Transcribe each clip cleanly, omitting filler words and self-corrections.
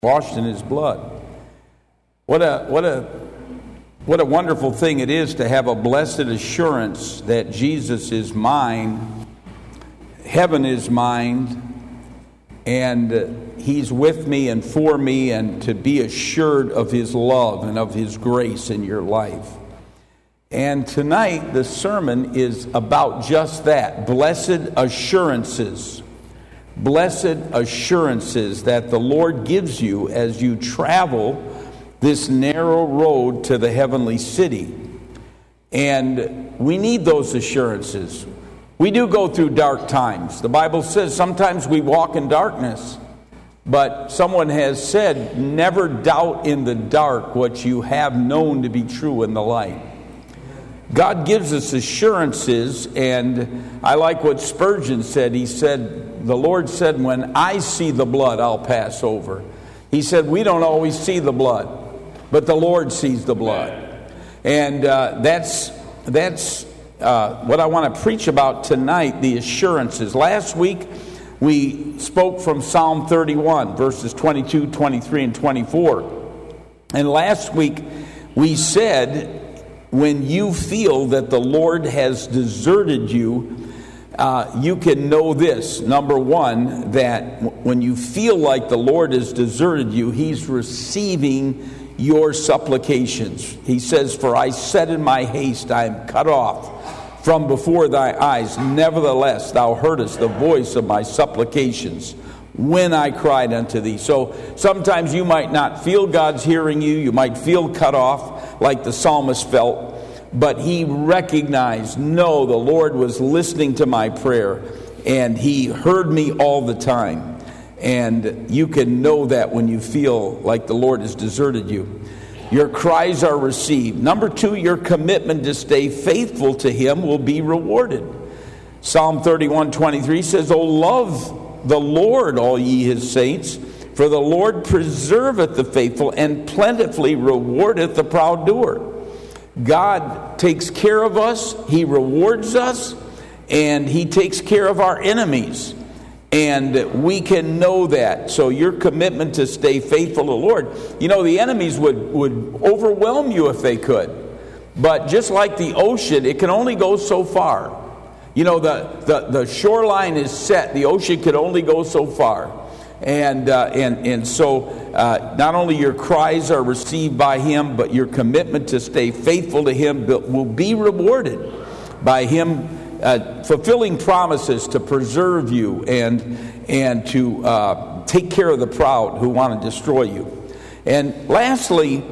washed in his blood. What a wonderful thing it is to have a blessed assurance that Jesus is mine, heaven is mine, and he's with me and for me, and to be assured of his love and of his grace in your life. And tonight the sermon is about just that, blessed assurances. Blessed assurances that the Lord gives you as you travel this narrow road to the heavenly city. And we need those assurances. We do go through dark times. The Bible says sometimes we walk in darkness. But someone has said, never doubt in the dark what you have known to be true in the light. God gives us assurances, and I like what Spurgeon said. He said, the Lord said, when I see the blood, I'll pass over. He said, we don't always see the blood, but the Lord sees the blood. And that's what I want to preach about tonight, the assurances. Last week, we spoke from Psalm 31, verses 22, 23, and 24. And last week, we said, when you feel that the Lord has deserted you, you can know this. Number one, that when you feel like the Lord has deserted you, he's receiving your supplications. He says, for I said in my haste, I am cut off from before thy eyes. Nevertheless, thou heardest the voice of my supplications when I cried unto thee. So sometimes you might not feel God's hearing you. You might feel cut off like the psalmist felt. But he recognized, no, the Lord was listening to my prayer. And he heard me all the time. And you can know that when you feel like the Lord has deserted you. Your cries are received. Number two, your commitment to stay faithful to him will be rewarded. Psalm 31:23 says, O love the Lord, all ye his saints, for the Lord preserveth the faithful, and plentifully rewardeth the proud doer. God takes care of us, he rewards us, and he takes care of our enemies. And we can know that. So your commitment to stay faithful to the Lord. You know, the enemies would overwhelm you if they could. But just like the ocean, it can only go so far. You know, the shoreline is set. The ocean can only go so far. And so not only your cries are received by him, but your commitment to stay faithful to him will be rewarded by him fulfilling promises to preserve you and to take care of the proud who want to destroy you. And lastly,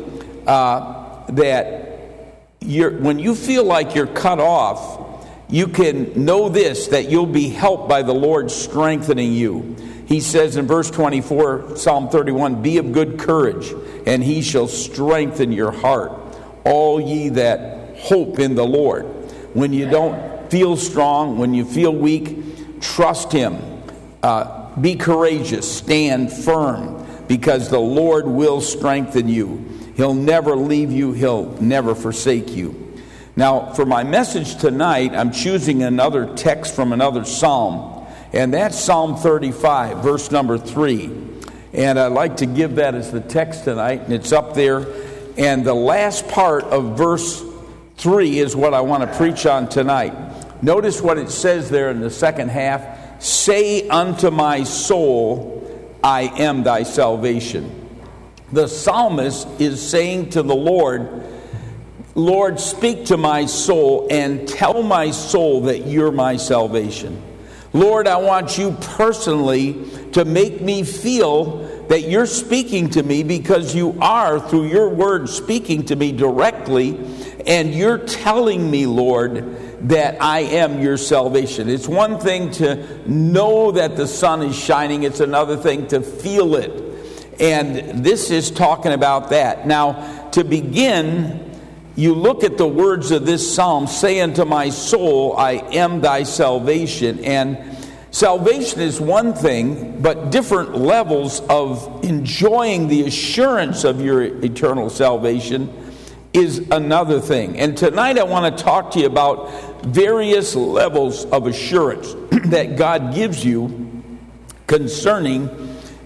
when you feel like you're cut off, you can know this, that you'll be helped by the Lord strengthening you. He says in verse 24, Psalm 31, be of good courage, and he shall strengthen your heart, all ye that hope in the Lord. When you don't feel strong, when you feel weak, trust him. Be courageous, stand firm, because the Lord will strengthen you. He'll never leave you, he'll never forsake you. Now, for my message tonight, I'm choosing another text from another psalm. And that's Psalm 35, verse number 3. And I'd like to give that as the text tonight, and it's up there. And the last part of verse 3 is what I want to preach on tonight. Notice what it says there in the second half. Say unto my soul, I am thy salvation. The psalmist is saying to the Lord, Lord, speak to my soul and tell my soul that you're my salvation. Lord, I want you personally to make me feel that you're speaking to me, because you are, through your word, speaking to me directly, and you're telling me, Lord, that I am your salvation. It's one thing to know that the sun is shining. It's another thing to feel it. And this is talking about that. Now, to begin, you look at the words of this psalm, say unto my soul, I am thy salvation. And salvation is one thing, but different levels of enjoying the assurance of your eternal salvation is another thing. And tonight I want to talk to you about various levels of assurance that God gives you concerning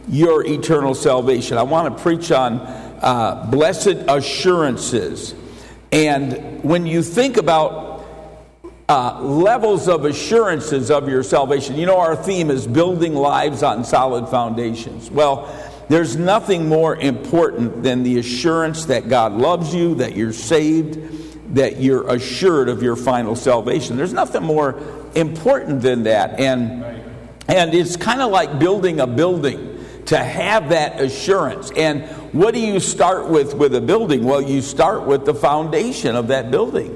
your eternal salvation. I want to preach on blessed assurances. And when you think about levels of assurances of your salvation, you know our theme is building lives on solid foundations. Well, there's nothing more important than the assurance that God loves you, that you're saved, that you're assured of your final salvation. There's nothing more important than that. And it's kind of like building a building, to have that assurance. And what do you start with a building? Well, you start with the foundation of that building.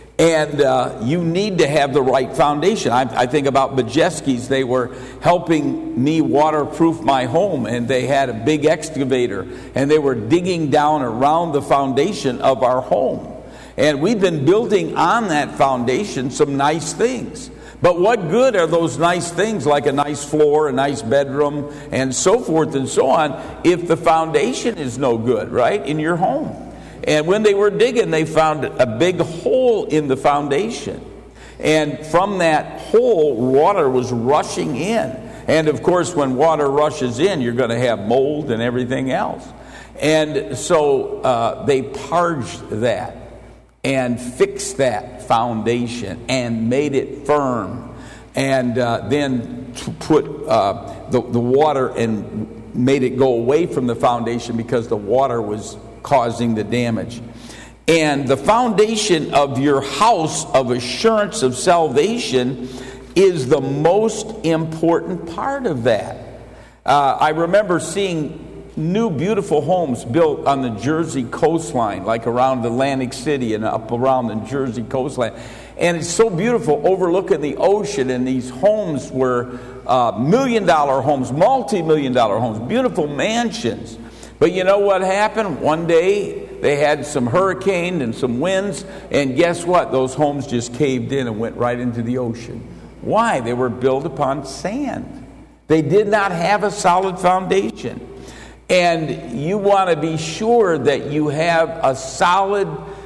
And you need to have the right foundation. I think about Bajewski's. They were helping me waterproof my home, and they had a big excavator, and they were digging down around the foundation of our home. And we've been building on that foundation some nice things. But what good are those nice things, like a nice floor, a nice bedroom, and so forth and so on, if the foundation is no good, right, in your home? And when they were digging, they found a big hole in the foundation. And from that hole, water was rushing in. And of course, when water rushes in, you're going to have mold and everything else. And so they parged that and fixed that foundation and made it firm. And then put the water and made it go away from the foundation because the water was causing the damage. And the foundation of your house of assurance of salvation is the most important part of that. I remember seeing new beautiful homes built on the Jersey coastline, like around Atlantic City and up around the Jersey coastline. And it's so beautiful, overlooking the ocean, and these homes were million-dollar homes, multi-million-dollar homes, beautiful mansions. But you know what happened? One day they had some hurricane and some winds, and guess what? Those homes just caved in and went right into the ocean. Why? They were built upon sand. They did not have a solid foundation. And you want to be sure that you have a solid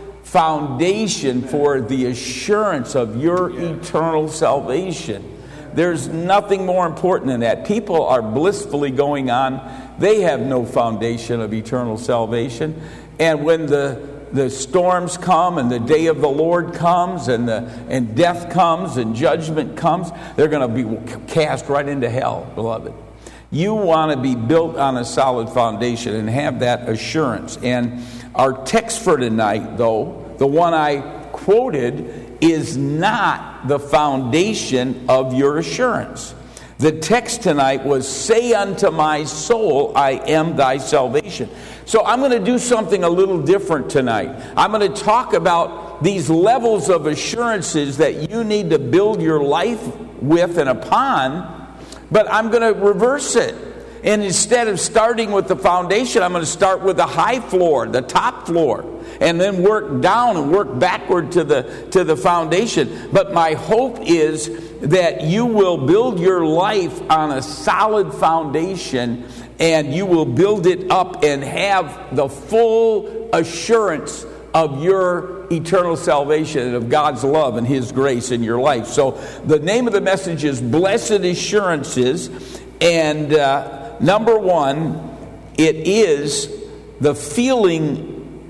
foundation for the assurance of your eternal salvation. There's nothing more important than that. People are blissfully going on. They have no foundation of eternal salvation. And when the storms come and the day of the Lord comes and death comes and judgment comes, they're going to be cast right into hell, beloved. You want to be built on a solid foundation and have that assurance. And our text for tonight, though, the one I quoted, is not the foundation of your assurance. The text tonight was, "Say unto my soul, I am thy salvation." So I'm going to do something a little different tonight. I'm going to talk about these levels of assurances that you need to build your life with and upon, but I'm going to reverse it. And instead of starting with the foundation, I'm going to start with the high floor, the top floor, and then work down and work backward to the foundation. But my hope is that you will build your life on a solid foundation, and you will build it up and have the full assurance of your eternal salvation and of God's love and His grace in your life. So the name of the message is Blessed Assurances, and number one, it is the feeling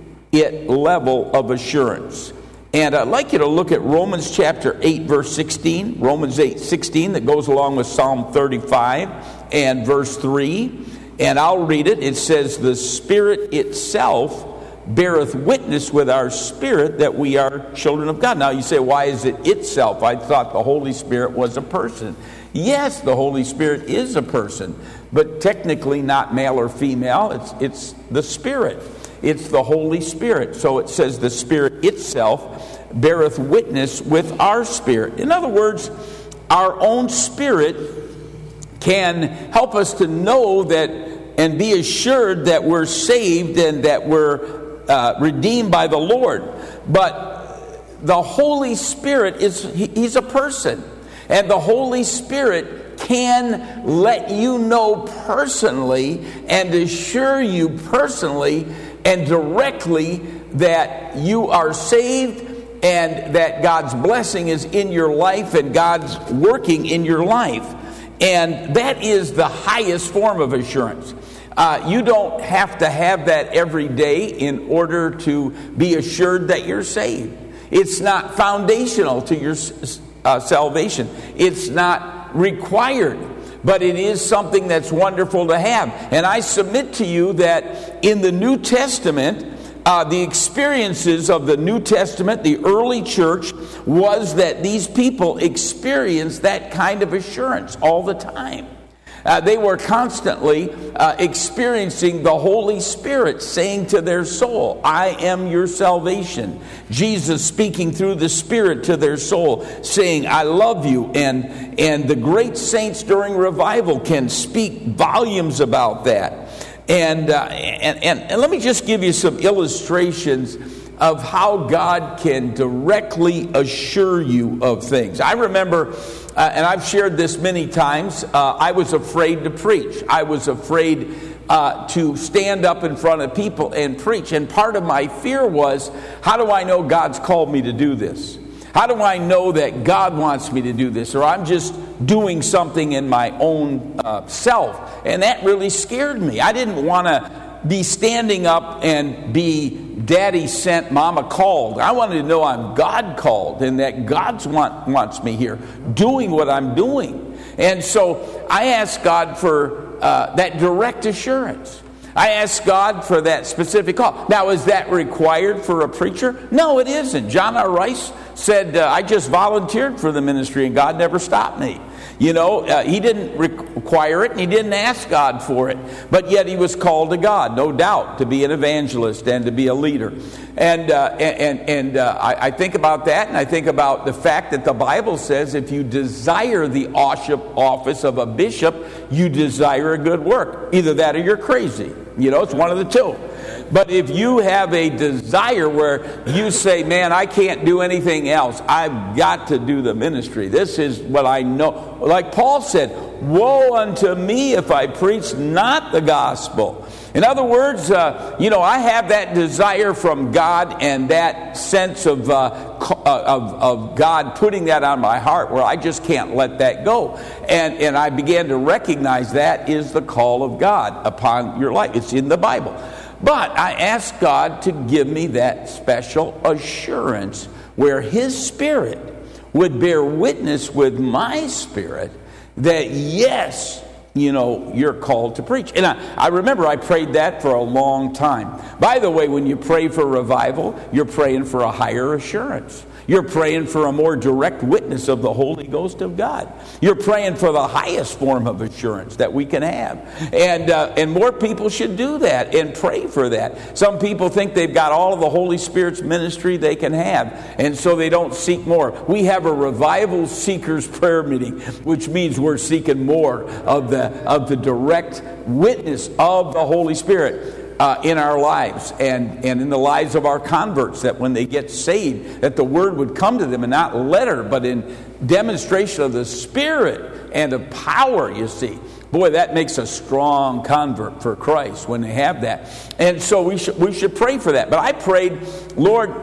it level of assurance. And I'd like you to look at Romans chapter 8, verse 16. Romans 8:16, that goes along with Psalm 35 and verse 3. And I'll read it. It says, "The Spirit itself beareth witness with our spirit that we are children of God." Now you say, why is it itself? I thought the Holy Spirit was a person. Yes, the Holy Spirit is a person, but technically not male or female. It's the Spirit. It's the Holy Spirit. So it says the Spirit itself beareth witness with our spirit. In other words, our own spirit can help us to know that and be assured that we're saved and that we're redeemed by the Lord. But the Holy Spirit He's a person. And the Holy Spirit can let you know personally and assure you personally and directly that you are saved and that God's blessing is in your life and God's working in your life. And that is the highest form of assurance. You don't have to have that every day in order to be assured that you're saved. It's not foundational to your salvation. It's not required, but it is something that's wonderful to have. And I submit to you that in the New Testament, the experiences of the New Testament, the early church, was that these people experienced that kind of assurance all the time. They were constantly experiencing the Holy Spirit saying to their soul, I am your salvation. Jesus speaking through the Spirit to their soul, saying, I love you. And the great saints during revival can speak volumes about that. And let me just give you some illustrations of how God can directly assure you of things. I remember, and I've shared this many times, I was afraid to preach. I was afraid to stand up in front of people and preach. And part of my fear was, how do I know God's called me to do this? How do I know that God wants me to do this? Or I'm just doing something in my own self. And that really scared me. I didn't want to be standing up and be Daddy sent, Mama called. I wanted to know I'm God called and that God wants me here doing what I'm doing. And so I asked God for that direct assurance. I asked God for that specific call. Now, is that required for a preacher? No, it isn't. John R. Rice said, I just volunteered for the ministry and God never stopped me. You know, he didn't require it and he didn't ask God for it. But yet he was called to God, no doubt, to be an evangelist and to be a leader. And I think about that, and I think about the fact that the Bible says if you desire the office of a bishop, you desire a good work. Either that or you're crazy. You know, it's one of the two. But if you have a desire where you say, man, I can't do anything else. I've got to do the ministry. This is what I know. Like Paul said, woe unto me if I preach not the gospel. In other words, I have that desire from God and that sense of God putting that on my heart where I just can't let that go. And I began to recognize that is the call of God upon your life. It's in the Bible. But I asked God to give me that special assurance where His Spirit would bear witness with my spirit that yes, you're called to preach. And I remember I prayed that for a long time. By the way, when you pray for revival, you're praying for a higher assurance. You're praying for a more direct witness of the Holy Ghost of God. You're praying for the highest form of assurance that we can have. And more people should do that and pray for that. Some people think they've got all of the Holy Spirit's ministry they can have, and so they don't seek more. We have a revival seekers prayer meeting, which means we're seeking more of the direct witness of the Holy Spirit in our lives and in the lives of our converts, that when they get saved, that the word would come to them and not letter, but in demonstration of the Spirit and of power, you see. Boy, that makes a strong convert for Christ when they have that. And so we should pray for that. But I prayed, Lord,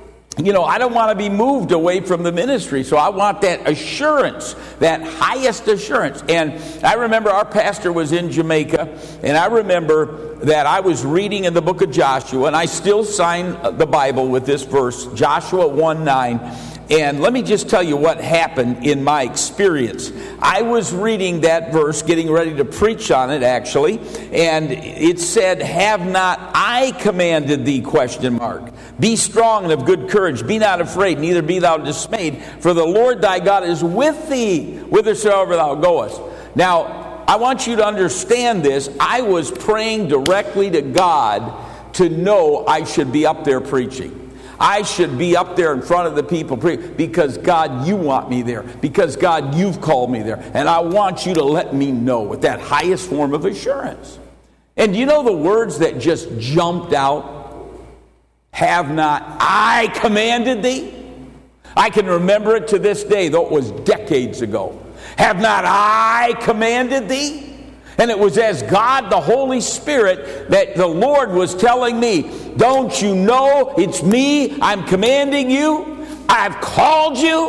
I don't want to be moved away from the ministry, so I want that assurance, that highest assurance. And I remember our pastor was in Jamaica, and I remember that I was reading in the book of Joshua, and I still sign the Bible with this verse, Joshua 1:9. And let me just tell you what happened in my experience. I was reading that verse, getting ready to preach on it, actually, and it said, have not I commanded thee, ? Be strong and of good courage. Be not afraid, neither be thou dismayed. For the Lord thy God is with thee, whithersoever thou goest. Now, I want you to understand this. I was praying directly to God to know I should be up there preaching. I should be up there in front of the people because God, you want me there. Because God, you've called me there. And I want you to let me know with that highest form of assurance. And do you know the words that just jumped out? Have not I commanded thee? I can remember it to this day, though it was decades ago. Have not I commanded thee? And it was as God, the Holy Spirit, that the Lord was telling me, don't you know it's me? I'm commanding you. I've called you.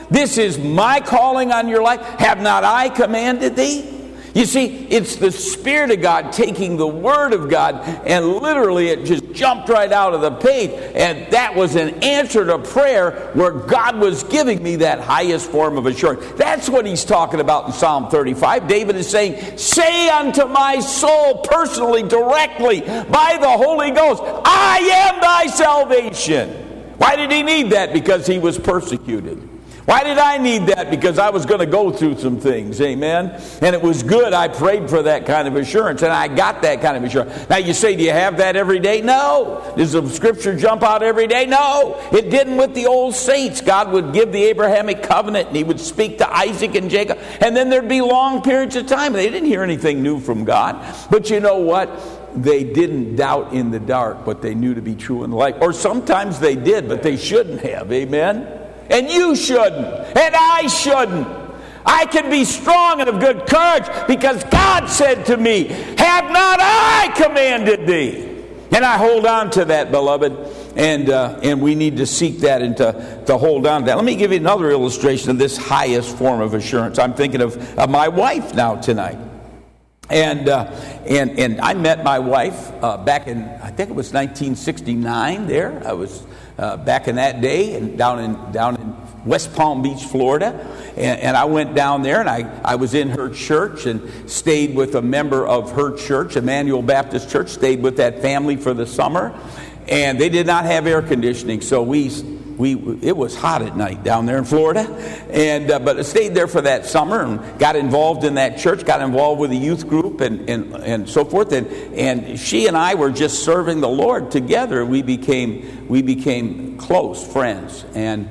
This is my calling on your life. Have not I commanded thee? You see, it's the Spirit of God taking the Word of God, and literally it just jumped right out of the page. And that was an answer to prayer where God was giving me that highest form of assurance. That's what he's talking about in Psalm 35. David is saying, say unto my soul personally, directly, by the Holy Ghost, I am thy salvation. Why did he need that? Because he was persecuted. Why did I need that? Because I was going to go through some things, amen? And it was good. I prayed for that kind of assurance, and I got that kind of assurance. Now you say, do you have that every day? No. Does the Scripture jump out every day? No. It didn't with the old saints. God would give the Abrahamic covenant, and he would speak to Isaac and Jacob, and then there'd be long periods of time. They didn't hear anything new from God. But you know what? They didn't doubt in the dark what they knew to be true in the light. Or sometimes they did, but they shouldn't have, amen? And you shouldn't. And I shouldn't. I can be strong and of good courage because God said to me, have not I commanded thee? And I hold on to that, beloved. And we need to seek that and to hold on to that. Let me give you another illustration of this highest form of assurance. I'm thinking of my wife now tonight. And I met my wife back in, I think it was 1969 there. I was back in that day and down in West Palm Beach, Florida. And I went down there and I was in her church and stayed with a member of her church, Emmanuel Baptist Church, stayed with that family for the summer. And they did not have air conditioning, so it was hot at night down there in Florida, but I stayed there for that summer and got involved in that church, got involved with the youth group and so forth, and she and I were just serving the Lord together. We became close friends, and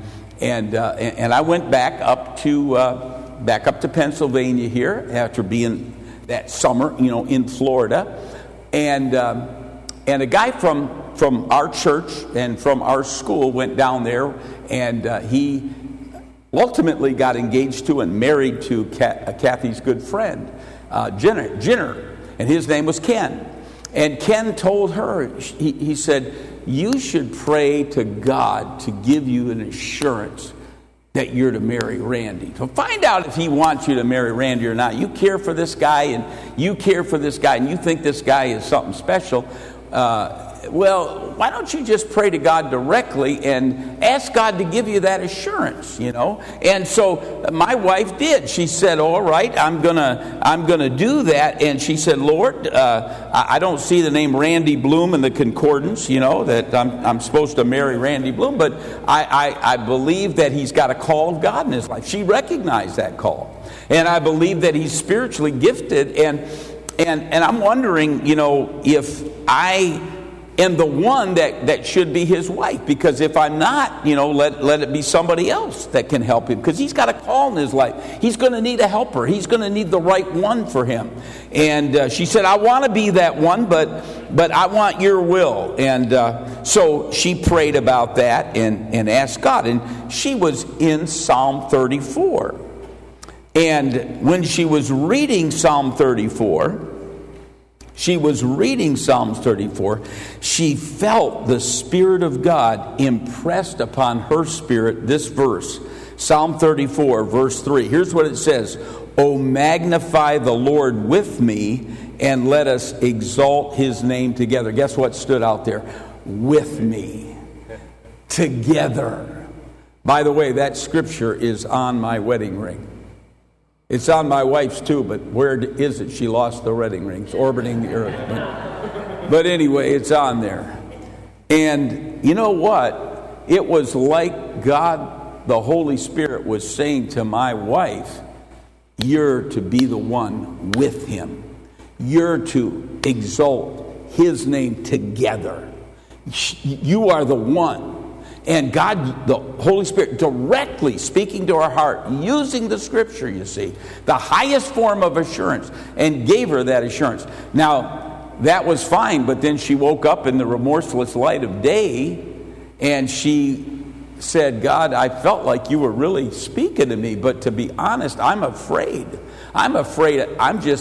I went back up to Pennsylvania here after being that summer, in Florida, and a guy from our church and from our school went down there, and he ultimately got engaged to and married to Kathy's good friend, Jenner, and his name was Ken. And Ken told her, he said, you should pray to God to give you an assurance that you're to marry Randy. So find out if he wants you to marry Randy or not. You care for this guy, and you care for this guy, and you think this guy is something special. Well, why don't you just pray to God directly and ask God to give you that assurance, And so my wife did. She said, all right, I'm gonna do that. And she said, Lord, I don't see the name Randy Bloom in the concordance, that I'm supposed to marry Randy Bloom, but I believe that he's got a call of God in his life. She recognized that call. And I believe that he's spiritually gifted. And I'm wondering, if I am the one that should be his wife. Because if I'm not, let it be somebody else that can help him. Because he's got a call in his life. He's going to need a helper. He's going to need the right one for him. And she said, I want to be that one, but I want your will. And so she prayed about that and asked God. And she was in Psalm 34. And when she was reading Psalm 34, she felt the Spirit of God impressed upon her spirit this verse. Psalm 34, verse 3. Here's what it says. O magnify the Lord with me, and let us exalt his name together. Guess what stood out there? With me. Together. By the way, that scripture is on my wedding ring. It's on my wife's too, but where is it? She lost the wedding ring. It's orbiting the earth. But anyway, it's on there. And you know what? It was like God, the Holy Spirit, was saying to my wife, you're to be the one with him. You're to exalt his name together. You are the one. And God, the Holy Spirit, directly speaking to our heart, using the Scripture, you see, the highest form of assurance, and gave her that assurance. Now, that was fine, but then she woke up in the remorseless light of day, and she said, God, I felt like you were really speaking to me, but to be honest, I'm afraid. I'm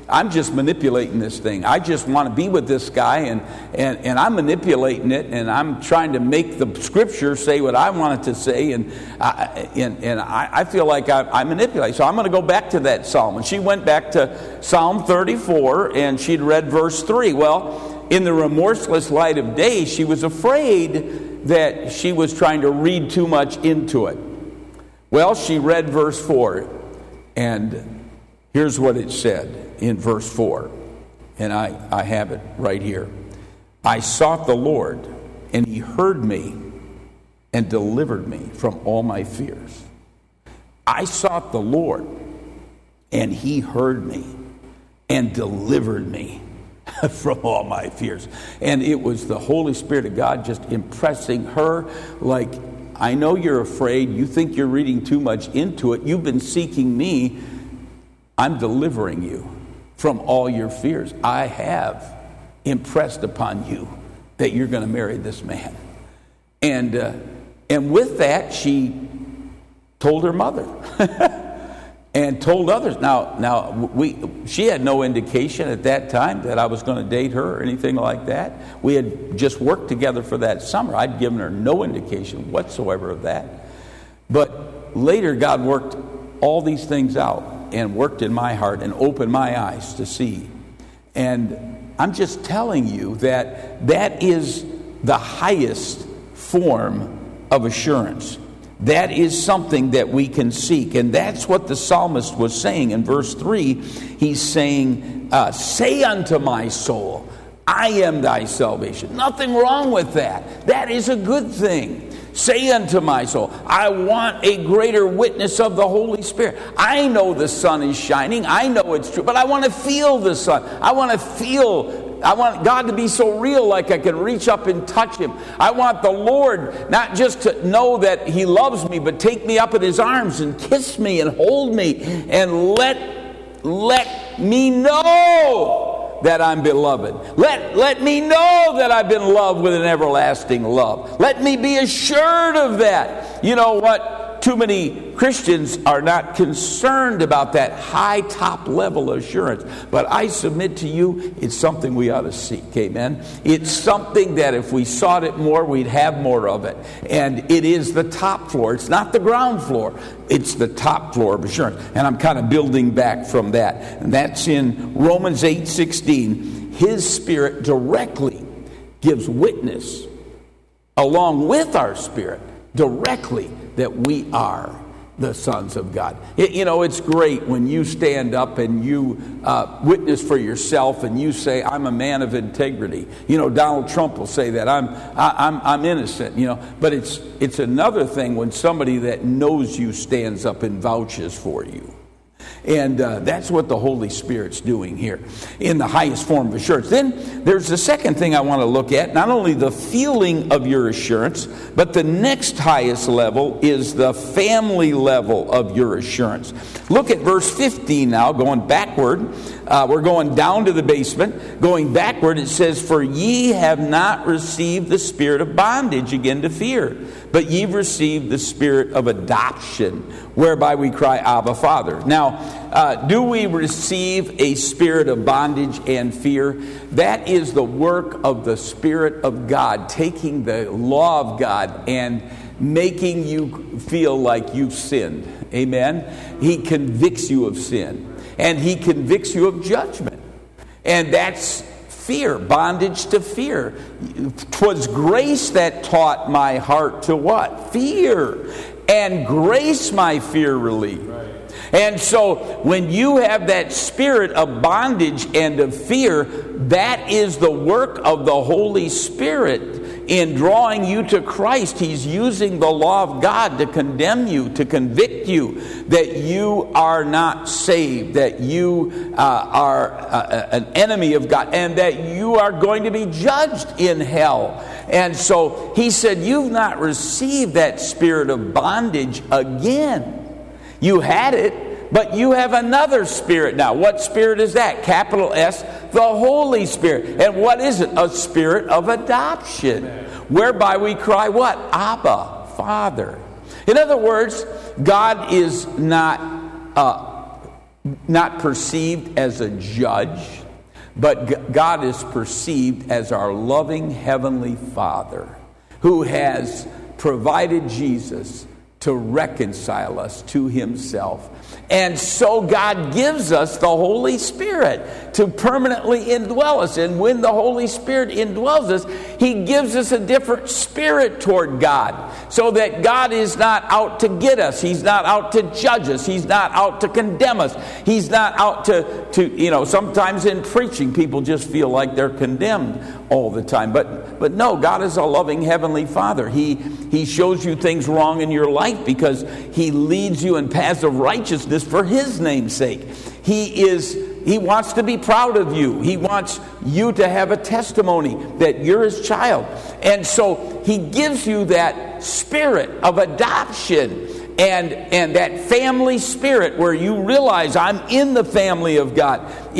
I'm just manipulating this thing. I just want to be with this guy, and I'm manipulating it, and I'm trying to make the Scripture say what I want it to say, and I feel like I manipulate. So I'm going to go back to that psalm. And she went back to Psalm 34, and she'd read verse 3. Well, in the remorseless light of day, she was afraid that she was trying to read too much into it. Well, she read verse 4, and here's what it said in verse 4, and I have it right here. I sought the Lord, and he heard me and delivered me from all my fears. I sought the Lord, and he heard me and delivered me from all my fears. And it was the Holy Spirit of God just impressing her, like, I know you're afraid. You think you're reading too much into it. You've been seeking me. I'm delivering you from all your fears. I have impressed upon you that you're going to marry this man. And with that, she told her mother and told others. Now she had no indication at that time that I was going to date her or anything like that. We had just worked together for that summer. I'd given her no indication whatsoever of that. But later, God worked all these things out and worked in my heart and opened my eyes to see. And I'm just telling you that is the highest form of assurance. That is something that we can seek. And that's what the psalmist was saying in verse 3. He's saying, say unto my soul, I am thy salvation. Nothing wrong with that. That is a good thing. Say unto my soul, I want a greater witness of the Holy Spirit. I know the sun is shining. I know it's true. But I want to feel the sun. I want God to be so real, like I can reach up and touch him. I want the Lord not just to know that he loves me, but take me up in his arms and kiss me and hold me and let me know that I'm beloved. Let me know that I've been loved with an everlasting love. Let me be assured of that. You know what? Too many Christians are not concerned about that high top level of assurance. But I submit to you, it's something we ought to seek. Amen? It's something that if we sought it more, we'd have more of it. And it is the top floor. It's not the ground floor. It's the top floor of assurance. And I'm kind of building back from that. And that's in Romans 8:16. His Spirit directly gives witness along with our spirit directly that we are the sons of God. It's great when you stand up and you witness for yourself and you say, I'm a man of integrity. Donald Trump will say that I'm innocent. But it's another thing when somebody that knows you stands up and vouches for you. And that's what the Holy Spirit's doing here in the highest form of assurance. Then there's the second thing I want to look at. Not only the feeling of your assurance, but the next highest level is the family level of your assurance. Look at verse 15 now, going backward. We're going down to the basement. Going backward, it says, For ye have not received the spirit of bondage again to fear, but ye've received the spirit of adoption, whereby we cry, Abba, Father. Now, do we receive a spirit of bondage and fear? That is the work of the Spirit of God, taking the law of God and making you feel like you've sinned. Amen? He convicts you of sin. And he convicts you of judgment. And that's fear, bondage to fear. 'Twas grace that taught my heart to what? Fear. And grace my fear relieved. Right. And so when you have that spirit of bondage and of fear, that is the work of the Holy Spirit in drawing you to Christ. He's using the law of God to condemn you, to convict you that you are not saved, that you are an enemy of God, and that you are going to be judged in hell. And so he said, you've not received that spirit of bondage again. You had it, but you have another spirit now. What spirit is that? Capital S, the Holy Spirit. And what is it? A spirit of adoption, whereby we cry what? Abba, Father. In other words, God is not not perceived as a judge, but God is perceived as our loving Heavenly Father who has provided Jesus to reconcile us to Himself. And so God gives us the Holy Spirit to permanently indwell us. And when the Holy Spirit indwells us, He gives us a different spirit toward God. So that God is not out to get us. He's not out to judge us. He's not out to condemn us. He's not out to sometimes in preaching, people just feel like they're condemned all the time. But no, God is a loving Heavenly Father. He shows you things wrong in your life because He leads you in paths of righteousness for His name's sake. He wants to be proud of you. He wants you to have a testimony that you're His child. And so He gives you that spirit of adoption and that family spirit where you realize I'm in the family of God.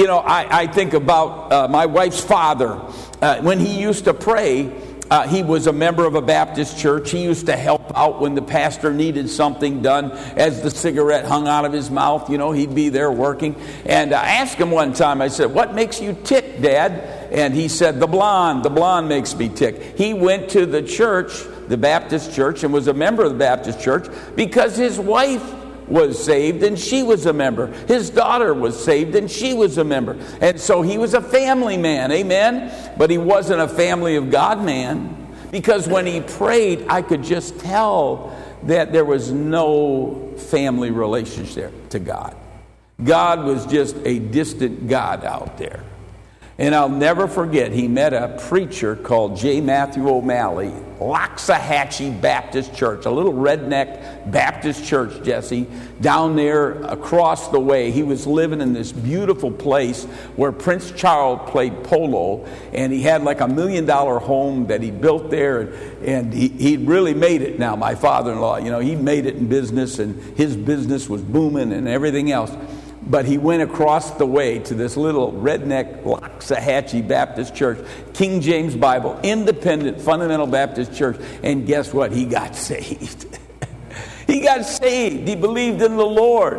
I think about my wife's father. When he used to pray, he was a member of a Baptist church. He used to help out when the pastor needed something done. As the cigarette hung out of his mouth, he'd be there working. And I asked him one time, I said, "What makes you tick, Dad?" And he said, The blonde makes me tick. He went to the church, the Baptist church, and was a member of the Baptist church because his wife was saved and she was a member. His daughter was saved and she was a member. And so he was a family man, amen? But he wasn't a family of God man, because when he prayed, I could just tell that there was no family relationship to God. God was just a distant God out there. And I'll never forget, he met a preacher called J. Matthew O'Malley, Loxahatchee Baptist Church, a little redneck Baptist church, Jesse, down there across the way. He was living in this beautiful place where Prince Charles played polo, and he had like $1 million home that he built there, and he really made it now, my father-in-law. He made it in business, and his business was booming and everything else. But he went across the way to this little redneck Loxahatchee Baptist church, King James Bible, independent, fundamental Baptist church. And guess what? He got saved. He got saved. He believed in the Lord.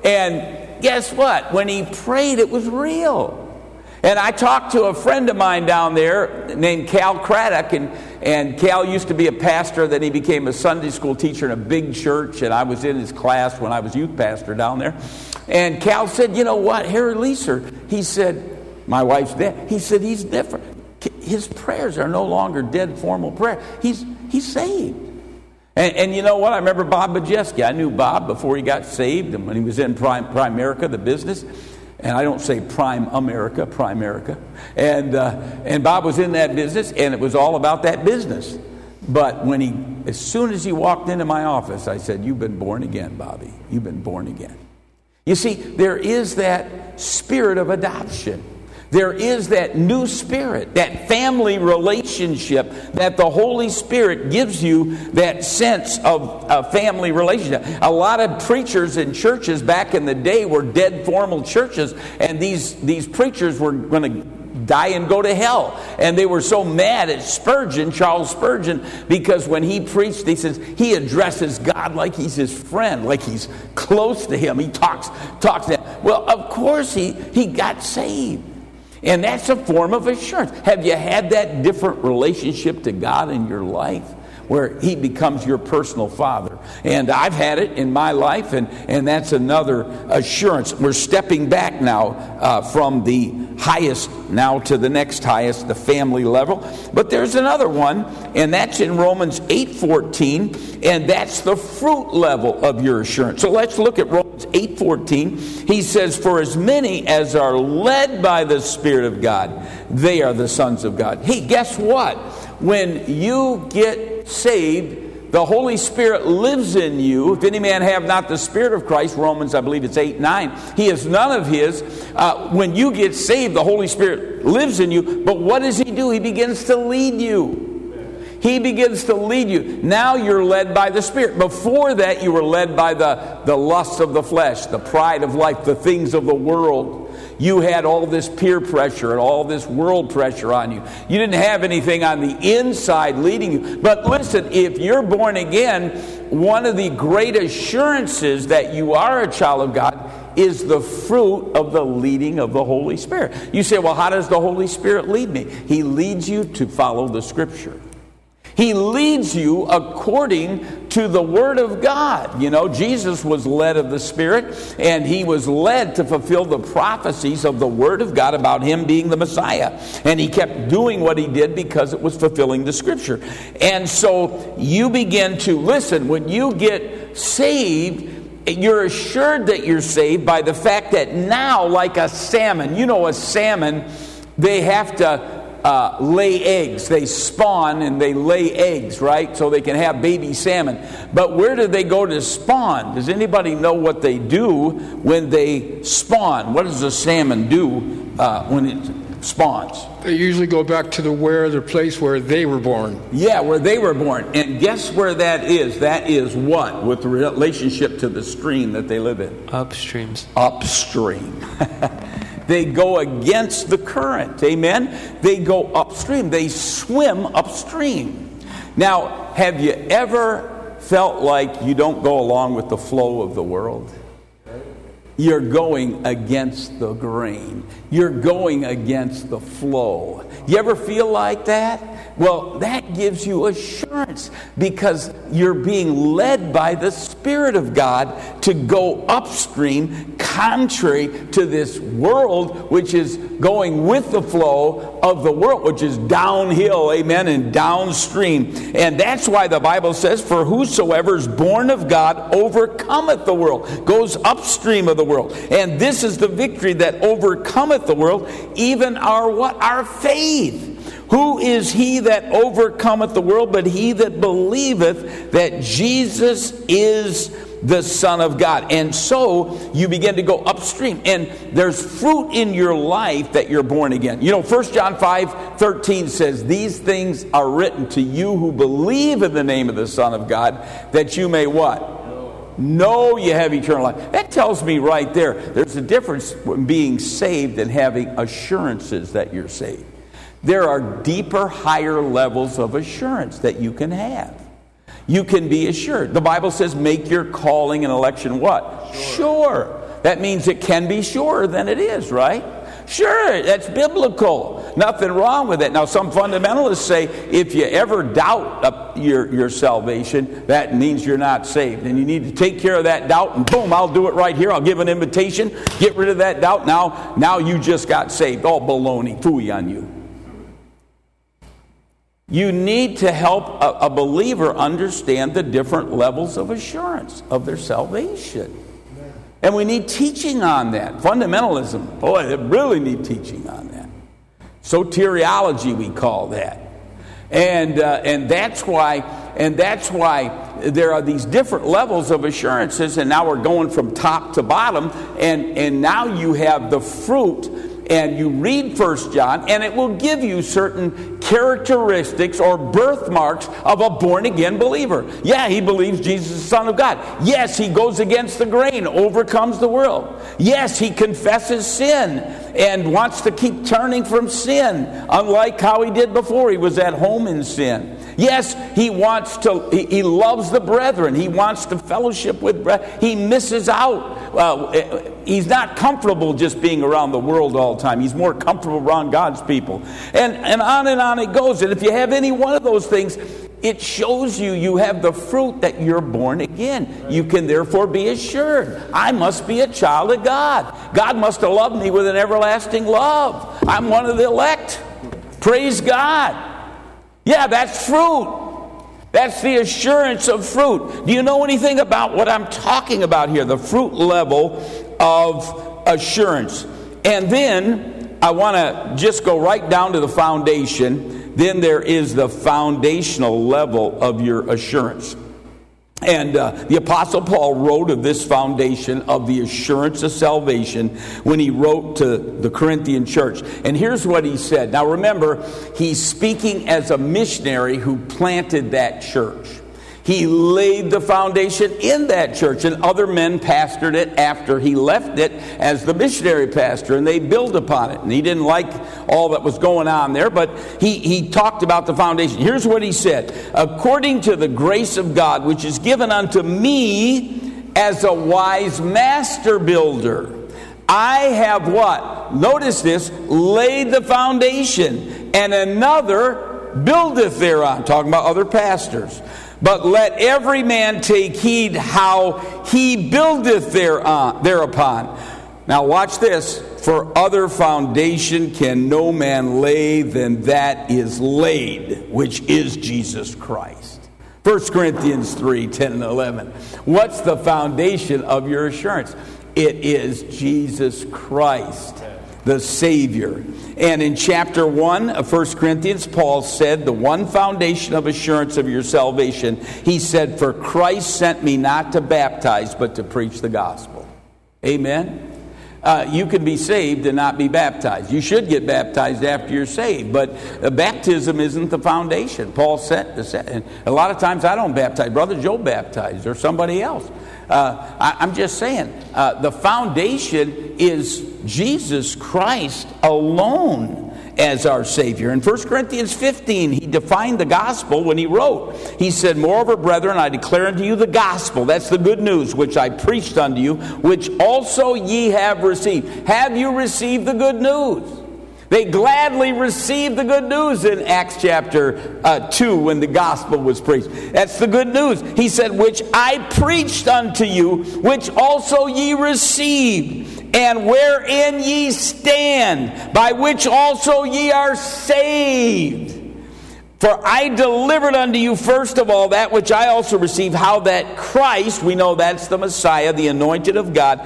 And guess what? When he prayed, it was real. And I talked to a friend of mine down there named Cal Craddock, and Cal used to be a pastor. Then he became a Sunday school teacher in a big church, and I was in his class when I was youth pastor down there. And Cal said, "You know what, Harry Leeser," he said, my wife's dad, he said, "he's different. His prayers are no longer dead formal prayer. He's saved." And you know what? I remember Bob Majeski. I knew Bob before he got saved, and when he was in Primerica, the business. And I don't say Prime America, Primerica. And Bob was in that business, and it was all about that business. But as soon as he walked into my office, I said, "You've been born again, Bobby. You've been born again." You see, there is that spirit of adoption. There is that new spirit, that family relationship that the Holy Spirit gives you, that sense of a family relationship. A lot of preachers in churches back in the day were dead formal churches, and these preachers were going to die and go to hell. And they were so mad at Spurgeon, Charles Spurgeon, because when he preached, he says he addresses God like he's his friend, like he's close to him. He talks to him. Well, of course he got saved. And that's a form of assurance. Have you had that different relationship to God in your life, where He becomes your personal Father? And I've had it in my life, and that's another assurance. We're stepping back now from the highest now to the next highest, the family level. But there's another one, and that's in Romans 8:14, and that's the fruit level of your assurance. So let's look at Romans 8:14. He says, "For as many as are led by the Spirit of God, they are the sons of God." Hey, guess what? When you get saved, the Holy Spirit lives in you. If any man have not the Spirit of Christ, Romans, I believe it's 8:9, he is none of his. When you get saved, the Holy Spirit lives in you. But what does He do? He begins to lead you. He begins to lead you. Now you're led by the Spirit. Before that, you were led by the lusts of the flesh, the pride of life, the things of the world. You had all this peer pressure and all this world pressure on you. You didn't have anything on the inside leading you. But listen, if you're born again, one of the great assurances that you are a child of God is the fruit of the leading of the Holy Spirit. You say, well, how does the Holy Spirit lead me? He leads you to follow the Scripture. He leads you according to the Word of God. You know, Jesus was led of the Spirit, and he was led to fulfill the prophecies of the Word of God about him being the Messiah. And he kept doing what he did because it was fulfilling the Scripture. And so you begin to listen. When you get saved, you're assured that you're saved by the fact that now, like a salmon, you know, a salmon, they have to lay eggs. They spawn and they lay eggs, right? So they can have baby salmon. But where do they go to spawn? Does anybody know what they do when they spawn? What does a salmon do when it spawns? They usually go back to the place where they were born. Yeah, where they were born. And guess where that is? That is what? With relationship to the stream that they live in? Upstreams. Upstream. They go against the current. Amen? They go upstream. They swim upstream. Now, have you ever felt like you don't go along with the flow of the world? You're going against the grain. You're going against the flow. You ever feel like that? Well, that gives you assurance because you're being led by the Spirit of God to go upstream, contrary to this world, which is going with the flow of the world, which is downhill, amen, and downstream. And that's why the Bible says, for whosoever is born of God overcometh the world, goes upstream of the world. And this is the victory that overcometh the world, even our what? Our faith. Who is he that overcometh the world but he that believeth that Jesus is the Son of God? And so you begin to go upstream. And there's fruit in your life that you're born again. You know, 1 John 5:13 says, these things are written to you who believe in the name of the Son of God, that you may what? Know you have eternal life. That tells me right there, there's a difference in being saved and having assurances that you're saved. There are deeper, higher levels of assurance that you can have. You can be assured. The Bible says, make your calling and election what? Sure. That means it can be surer than it is, right? Sure, that's biblical. Nothing wrong with it. Now, some fundamentalists say if you ever doubt your salvation, that means you're not saved. And you need to take care of that doubt, and boom, I'll do it right here. I'll give an invitation. Get rid of that doubt. Now you just got saved. All baloney, phooey on you. You need to help a believer understand the different levels of assurance of their salvation. And we need teaching on that. Fundamentalism, boy, they really need teaching on that. Soteriology, we call that. And that's why there are these different levels of assurances, and now we're going from top to bottom, and now you have the fruit. And you read 1 John, and it will give you certain characteristics or birthmarks of a born-again believer. Yeah, he believes Jesus is the Son of God. Yes, he goes against the grain, overcomes the world. Yes, he confesses sin and wants to keep turning from sin, unlike how he did before. He was at home in sin. Yes, he loves the brethren. He wants to fellowship with brethren. He misses out. He's not comfortable just being around the world all the time. He's more comfortable around God's people. And on it goes. And if you have any one of those things, it shows you have the fruit that you're born again. You can therefore be assured, I must be a child of God. God must have loved me with an everlasting love. I'm one of the elect. Praise God. Yeah, that's fruit. That's the assurance of fruit. Do you know anything about what I'm talking about here? The fruit level of assurance. And then I want to just go right down to the foundation. Then there is the foundational level of your assurance. And the Apostle Paul wrote of this foundation of the assurance of salvation when he wrote to the Corinthian church. And here's what he said. Now remember, he's speaking as a missionary who planted that church. He laid the foundation in that church, and other men pastored it after he left it as the missionary pastor, and they built upon it. And he didn't like all that was going on there, but he talked about the foundation. Here's what he said. According to the grace of God, which is given unto me as a wise master builder. I have what? Notice this, laid the foundation, and another buildeth thereon. Talking about other pastors. But let every man take heed how he buildeth thereupon. Now watch this. For other foundation can no man lay than that is laid, which is Jesus Christ. 1 Corinthians 3, 10 and 11. What's the foundation of your assurance? It is Jesus Christ, the Savior. And in chapter 1 of 1 Corinthians, Paul said, the one foundation of assurance of your salvation, he said, for Christ sent me not to baptize, but to preach the gospel. Amen? You can be saved and not be baptized. You should get baptized after you're saved, but baptism isn't the foundation. Paul said, and a lot of times I don't baptize. Brother Joe baptized or somebody else. I'm just saying, the foundation is Jesus Christ alone as our Savior. In 1 Corinthians 15, he defined the gospel when he wrote. He said, moreover, brethren, I declare unto you the gospel. That's the good news, which I preached unto you, which also ye have received. Have you received the good news? They gladly received the good news in Acts chapter 2 when the gospel was preached. That's the good news. He said, which I preached unto you, which also ye received, and wherein ye stand, by which also ye are saved. For I delivered unto you first of all that which I also received, how that Christ, we know that's the Messiah, the anointed of God,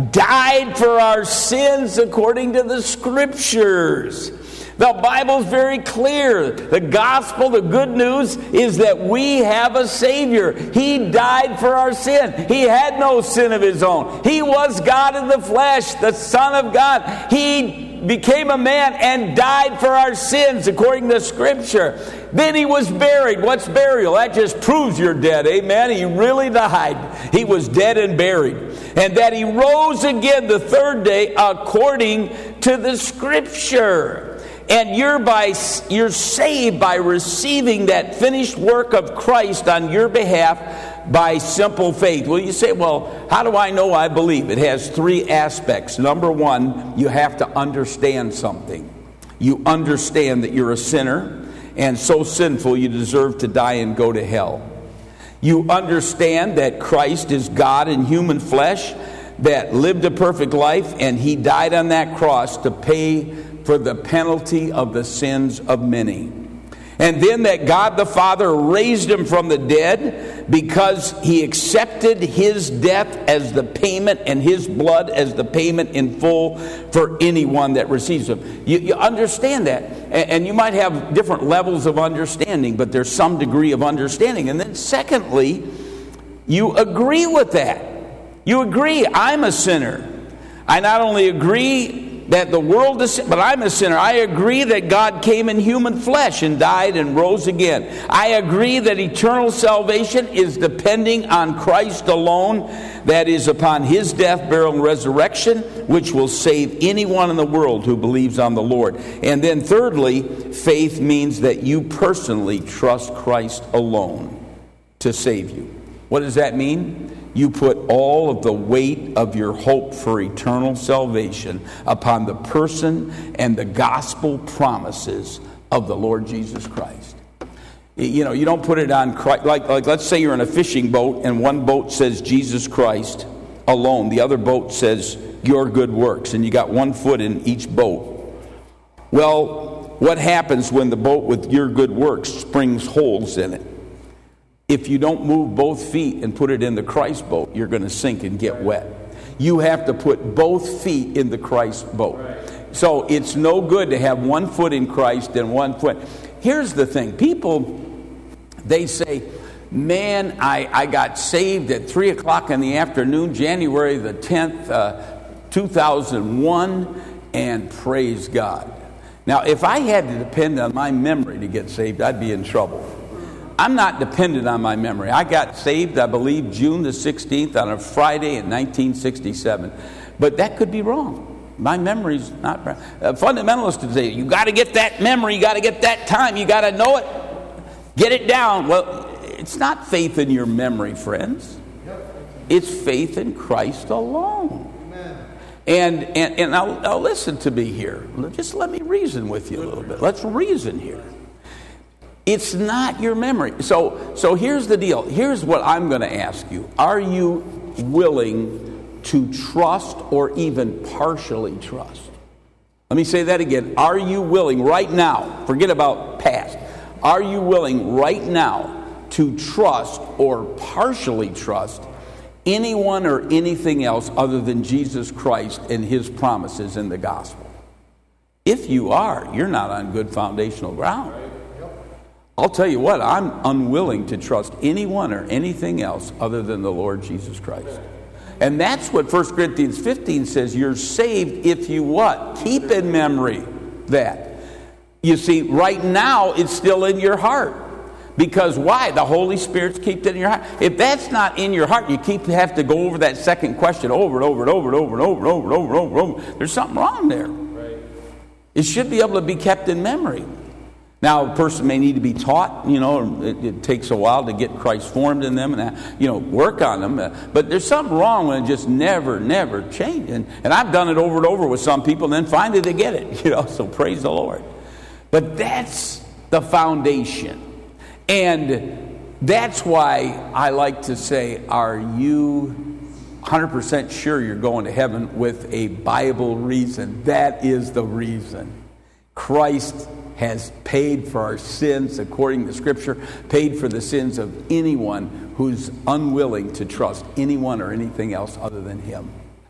died for our sins according to the Scriptures. The Bible's very clear. The gospel, the good news, is that we have a Savior. He died for our sin. He had no sin of His own. He was God in the flesh, the Son of God. He became a man and died for our sins according to Scripture. Then He was buried. What's burial? That just proves you're dead. Amen. He really died. He was dead and buried. And that He rose again the third day according to the Scripture. And you're saved by receiving that finished work of Christ on your behalf by simple faith. Well, you say, well, how do I know I believe? It has three aspects. Number one, you have to understand something. You understand that you're a sinner, and so sinful you deserve to die and go to hell. You understand that Christ is God in human flesh, that lived a perfect life, and He died on that cross to pay for the penalty of the sins of many. And then that God the Father raised Him from the dead because He accepted His death as the payment and His blood as the payment in full for anyone that receives Him. You understand that. And you might have different levels of understanding, but there's some degree of understanding. And then secondly, you agree with that. You agree, I'm a sinner. I not only agree that the world is, but I'm a sinner. I agree that God came in human flesh and died and rose again. I agree that eternal salvation is depending on Christ alone, that is upon His death, burial, and resurrection, which will save anyone in the world who believes on the Lord. And then thirdly, faith means that you personally trust Christ alone to save you. What does that mean? You put all of the weight of your hope for eternal salvation upon the person and the gospel promises of the Lord Jesus Christ. You know, you don't put it on Christ. Like let's say you're in a fishing boat and one boat says Jesus Christ alone. The other boat says your good works. And you got one foot in each boat. Well, what happens when the boat with your good works springs holes in it? If you don't move both feet and put it in the Christ boat, you're going to sink and get wet. You have to put both feet in the Christ boat. So it's no good to have one foot in Christ and one foot. Here's the thing. People, they say, man, I got saved at 3 o'clock in the afternoon, January the 10th, 2001, and praise God. Now, if I had to depend on my memory to get saved, I'd be in trouble. I'm not dependent on my memory. I got saved, I believe, June the 16th on a Friday in 1967. But that could be wrong. My memory's not right. Fundamentalists would say, you got to get that memory, you got to get that time, you got to know it, get it down. Well, it's not faith in your memory, friends. It's faith in Christ alone. And now listen to me here. Just let me reason with you a little bit. Let's reason here. It's not your memory. So here's the deal. Here's what I'm going to ask you. Are you willing to trust or even partially trust? Let me say that again. Are you willing right now, forget about past, are you willing right now to trust or partially trust anyone or anything else other than Jesus Christ and his promises in the gospel? If you are, you're not on good foundational ground. I'll tell you what, I'm unwilling to trust anyone or anything else other than the Lord Jesus Christ. And that's what 1 Corinthians 15 says. You're saved if you what? Keep in memory that. You see, right now it's still in your heart. Because why? The Holy Spirit's kept it in your heart. If that's not in your heart, you have to go over that second question over and over and over and over and over and over and over and over. There's something wrong there. Right. It should be able to be kept in memory. Now, a person may need to be taught, it takes a while to get Christ formed in them and, work on them. But there's something wrong when it just never changes. And I've done it over and over with some people, and then finally they get it, so praise the Lord. But that's the foundation. And that's why I like to say, are you 100% sure you're going to heaven with a Bible reason? That is the reason. Christ has paid for our sins, according to Scripture, paid for the sins of anyone who's unwilling to trust anyone or anything else other than him.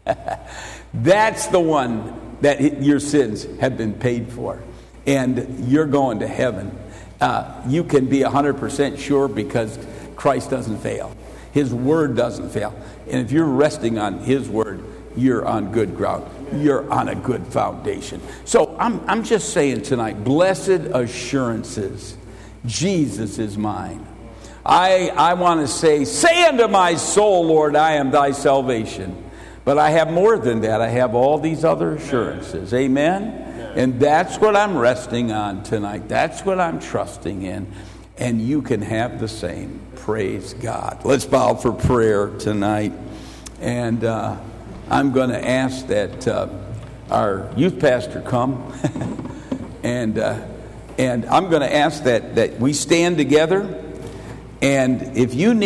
That's the one that your sins have been paid for. And you're going to heaven. You can be 100% sure because Christ doesn't fail. His word doesn't fail. And if you're resting on his word, you're on good ground. You're on a good foundation. So I'm just saying tonight, blessed assurances, Jesus is mine. I want to say unto my soul, Lord, I am thy salvation. But I have more than that. I have all these other assurances. Amen? And that's what I'm resting on tonight. That's what I'm trusting in. And you can have the same. Praise God. Let's bow for prayer tonight. And I'm going to ask that our youth pastor come. and I'm going to ask that we stand together. And if you need